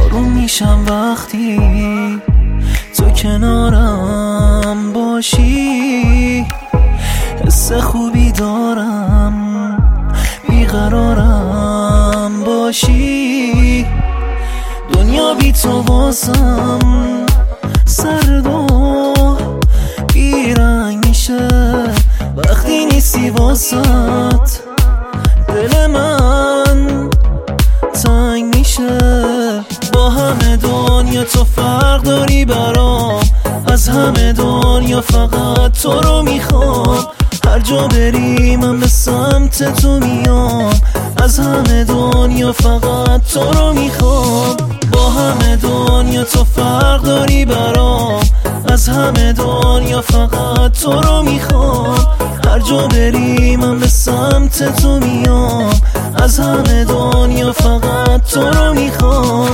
آروم میشم وقتی تو کنارم باشی. حس خوبی دارم بیقرارم باشی. دنیا بی تو واسم سرد و بیرنگ میشه وقتی نیستی واسط. دل من تنگ میشه. با همه دنیا تو فرق داری برام، از همه دنیا فقط تو رو میخوام. هر جا بری من به سمت تو میام، از همه دنیا فقط تو رو میخوام. با همه دنیا تو فرق داری برام، از همه دنیا فقط تو رو میخوام. هر جا بری من به سمت تو میام، از همه دنیا فقط تو رو میخوام.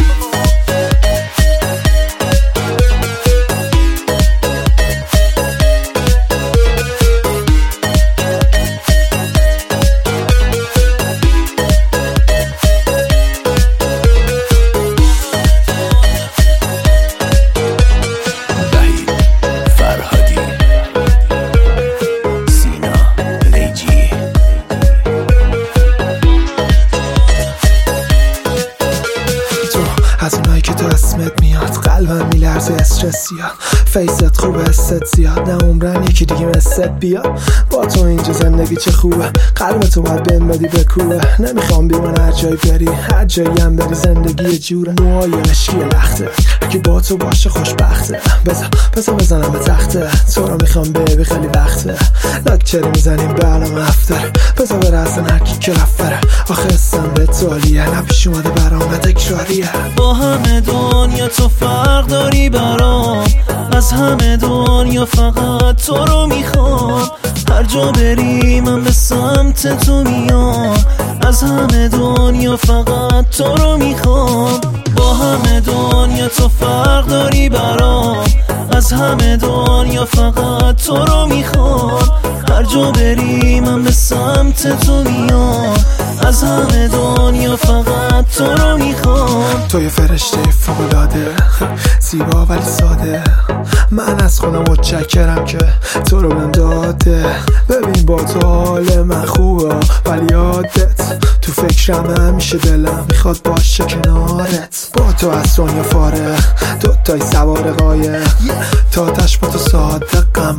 از اونایی که تو اسمت میاد قلبم میلرزه استرس زیاد. فیست خوبه حست زیاد، نه عمرن یکی دیگه مثت بیاد. با تو اینجا زندگی چه خوبه، قلبتو باید بهم بدی بکوبه. نمیخوام بی من هر جایی بری، هر جایی هم بری زندگی جوره. نوعای عشقی لخته که با تو باشه خوشبخته. بزنم به تخته، تو رو میخوام بیبی خیلی وقته. لاکچری میزنیم به علام افتر، بذار بره اصلا هرکی که رفره. آخه استم به تالیه، نپیش اومده برام تکراریه. با همه دنیا تو فرق داری برام، از همه دنیا فقط تو رو میخوام. هر جا بری من به سمت تو میام، از همه دنیا فقط تو رو میخوام. با همه دنیا تو فرق داری برام، از همه دنیا فقط تو رو میخوام. هر جا بری من به سمت تو میام، از همه دنیا فقط تو رو میخوام. تو یه فرشته فوق‌العاده، زیبا ولی ساده. من از خودم متشکرم که تو رو بهم داده. ببین با تو حال من خوبه ولی یادت تو فکرم همیشه. دلم میخواد باشه کنارت. با تو از دنیا فاره، دوتای سوار قایق. تاتش با تو صادقم،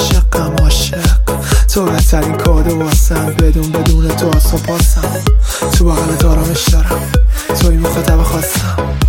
عاشق. تو بهترین کاده واسم، بدون تو آسا پاسم. تو بغلت آرامش دارم، توی مخاطب خواستم.